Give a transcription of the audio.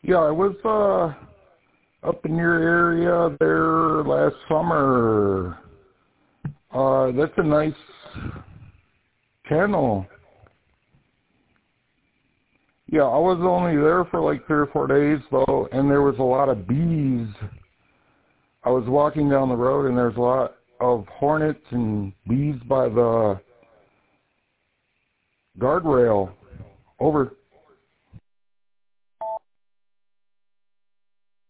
Yeah, I was up in your area there last summer. That's a nice kennel. Yeah, I was only there for like 3 or 4 days though, and there was a lot of bees. I was walking down the road and there's a lot of hornets and bees by the guardrail over